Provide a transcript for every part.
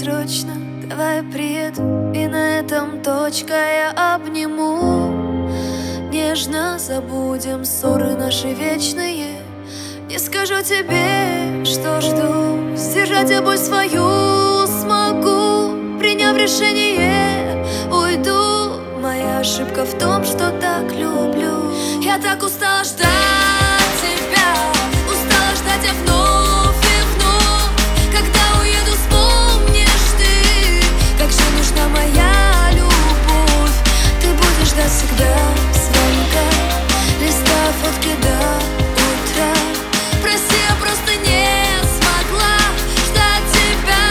срочно, давай приеду, и на этом точка, я обниму. Нежно забудем ссоры наши вечные. Не скажу тебе, что жду, сдержать я боль свою смогу. Приняв решение, уйду. Моя ошибка в том, что так люблю. Я так устала ждать тебя, устала ждать я вновь и вновь. Когда уеду, вспомнишь ты, как же нужна моя любовь. Ты будешь ждать всегда звонка, листа фотки до утра. Прости, я просто не смогла ждать тебя.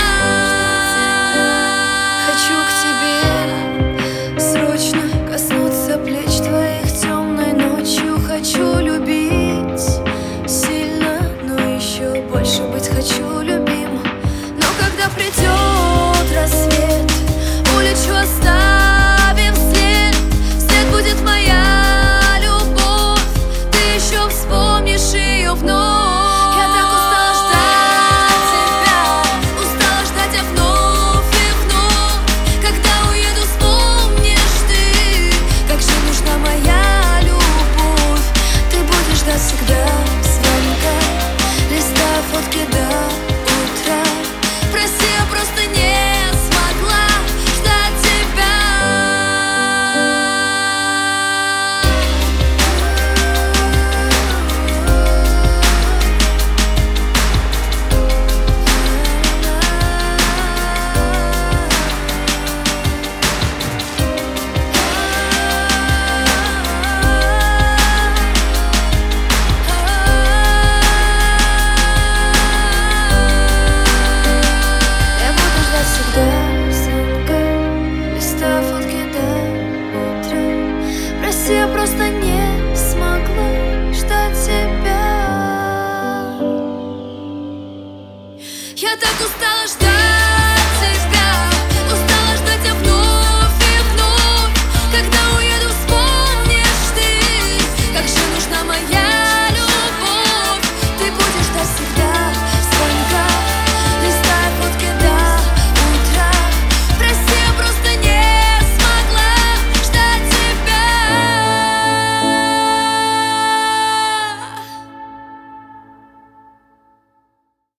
Хочу к тебе срочно коснуться плеч твоих темной ночью. Хочу любить сильно, но еще больше быть хочу любим. Но когда придет рассвет, улечу, оставив след. След будет моя любовь, ты еще вспомнишь ее вновь. Всегда звонка, листа фотки до утра. Прости, я просто не смогла ждать тебя. Я просто не смогла ждать тебя. Я так устала ждать.